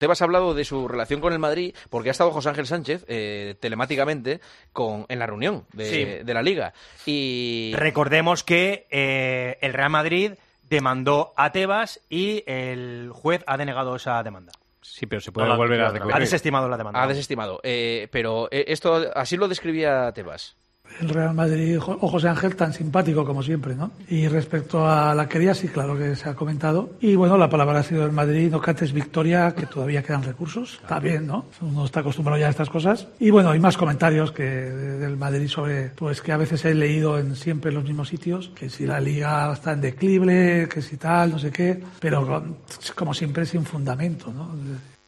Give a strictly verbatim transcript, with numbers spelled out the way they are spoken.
Tebas ha hablado de su relación con el Madrid porque ha estado José Ángel Sánchez eh, telemáticamente con, en la reunión de, sí. de la Liga. Y recordemos que eh, el Real Madrid demandó a Tebas y el juez ha denegado esa demanda. Sí, pero se puede no volver a Ha recurrir. desestimado la demanda. Ha desestimado. Eh, pero eh, esto así lo describía Tebas. El Real Madrid, o José Ángel, tan simpático como siempre, ¿no? Y respecto a la querella, sí, claro que se ha comentado. Y bueno, la palabra ha sido del Madrid, no cantes victoria, que todavía quedan recursos. Está bien, ¿no? Uno está acostumbrado ya a estas cosas. Y bueno, hay más comentarios que del Madrid sobre, pues que a veces he leído en siempre los mismos sitios, que si la Liga está en declive, que si tal, no sé qué, pero como siempre sin fundamento, ¿no?